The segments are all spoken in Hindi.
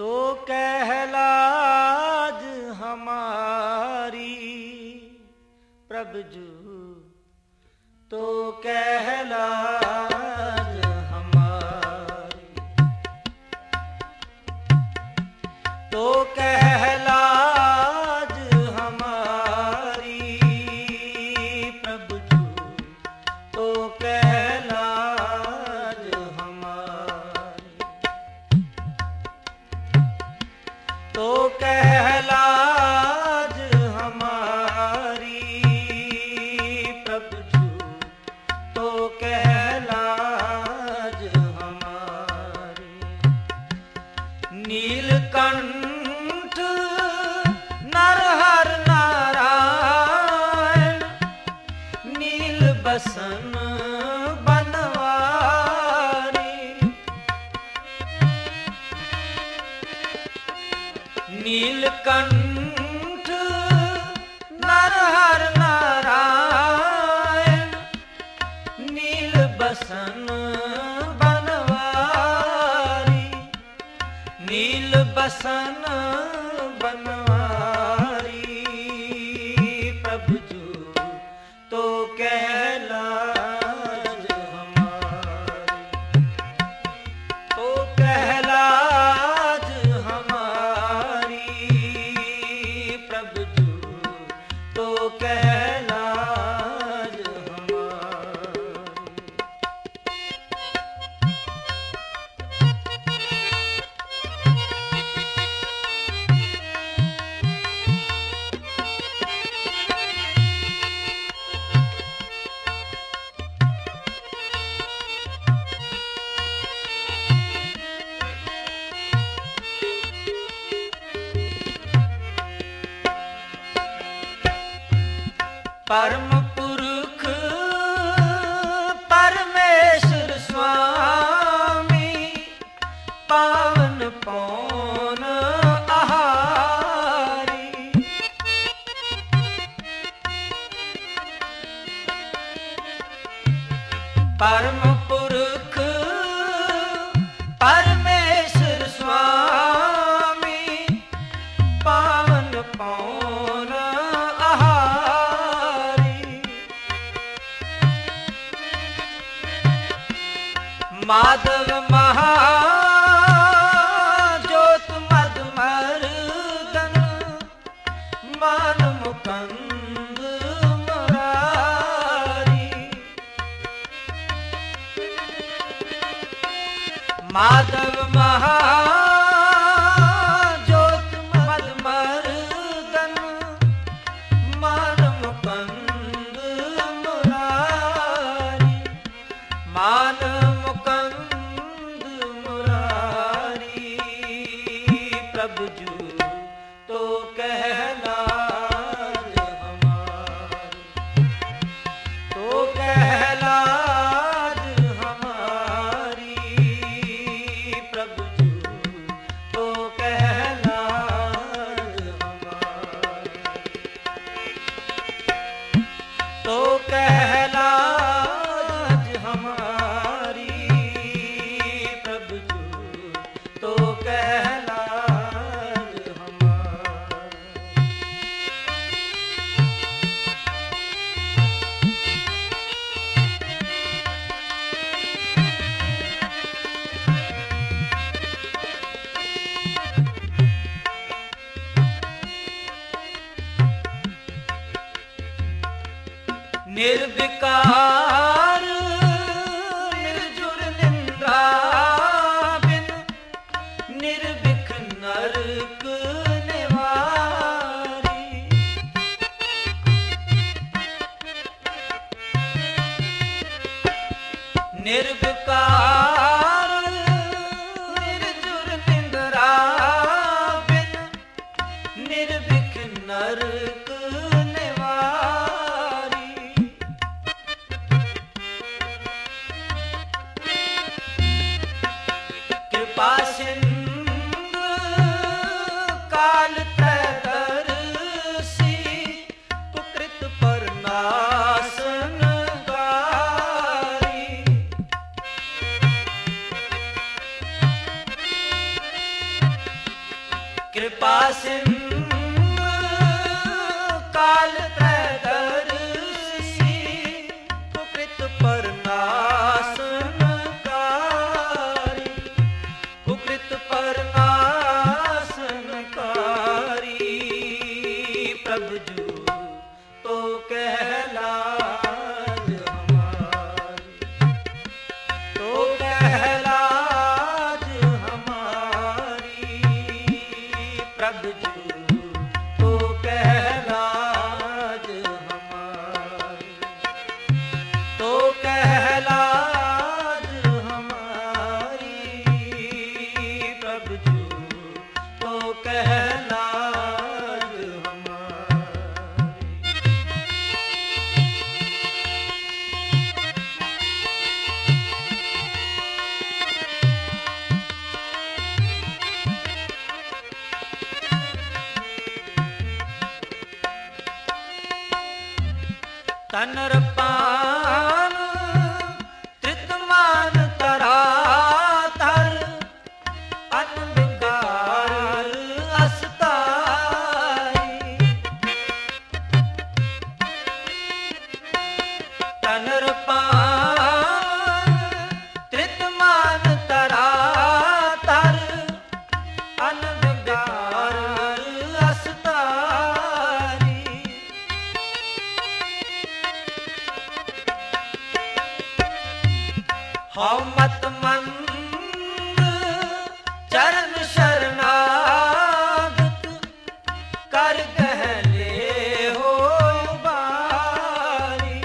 तो कहलाज हमारी प्रभुजू, तो कहलाज हमारी, तो कहलाज हमारी प्रभुजू, तो कहलाज हमारी, तो कहलाज हमारी प्रभुजू, तो कहलाज हमारी। नीलकंठ नरहर नारायण, नील बसन बनवारी, नीलकंठ नरहर नारायण, नील बसन बनवारी, नील बसन बनवारी प्रभुजू, तो कहलाज हमारी, तो कहलाज हमारी प्रभुजू, तो कहलाज हमारी। परम पुरख परमेश्वर स्वामी, पावन पौन आहारी, परम पुरख परमेश्वर स्वामी, पावन पौन आहारी, माधव महाज्योत मधुमर्दन, मान मुकुंद मुरारी, माधव महाज्योत मधुमर्दन, मान मुकुंद मुरारी, मान मुकुंद मुरारी प्रभुजू, तो कहलाज हमारी, तो कहलाज हमारी प्रभुजू, तो कहलाज हमारी, तो कहलाज हमारी प्रभुजू, तो कहलाज हमारी। निर्विकार निर्जुर निंदा बिन, निर्विघ्न नरक निवारी, निर्विकार निर्जुर निंदा बिन, निर्विघ्न नरक निवारी, कृपा सिंधु काल त्रयदर्शी, कुकृत पर नाशनकारी, कृपा सिंधु काल त्रैदर्शी कुकृत परनाशनकारी कुकृत परनाशनकारी प्रभु जू तो कहलाज हमारी तो कहलाज हमारी प्रभु जू तो कहलाज हमारी तो कहलाज हमारी प्रभु जू तो कहलाज हमारी। तनर पान त्रितमान तरातर अनविकार अस्ताई तनर पान त्रितमान तरातर अनविकार अस्तारी हौ मत मंद चरण शरणागत कर गहले हो बारी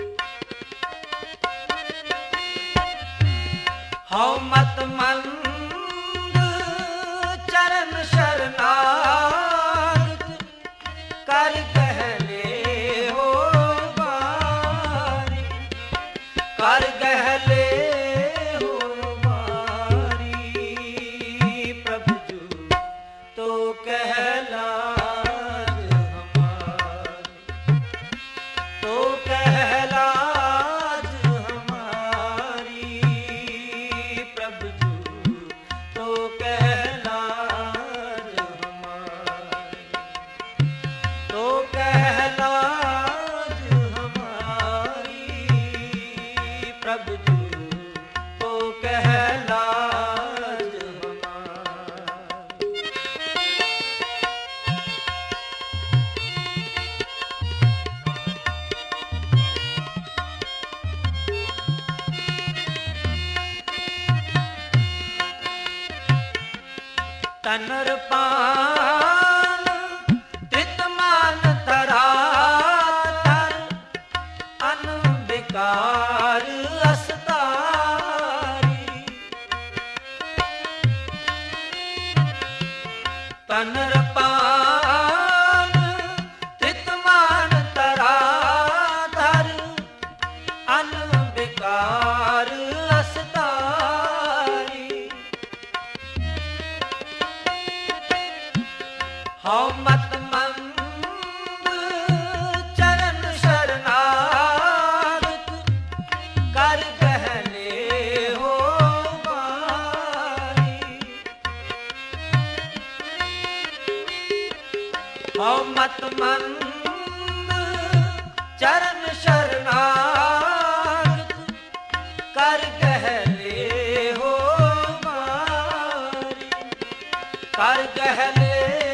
हौ मत मंद चरण शरणागत कर गहले हो बारी कर गहले तो कहलाज हमारी तो कहलाज हमारी प्रभु जू तो कहलाज हमारी तो कहलाज हमारी प्रभु जू तो कहलाज हमारी। तनर पान त्रितमान तरातर अनविकार अस्तारी तनर पान त्रितमान तरातर अनविकार अस्तारी हौ मत मंद चरण शरणागत कर गहले हो बारी हौ मत मंद चरण शरणागत कर गहले हो बारी कर गहले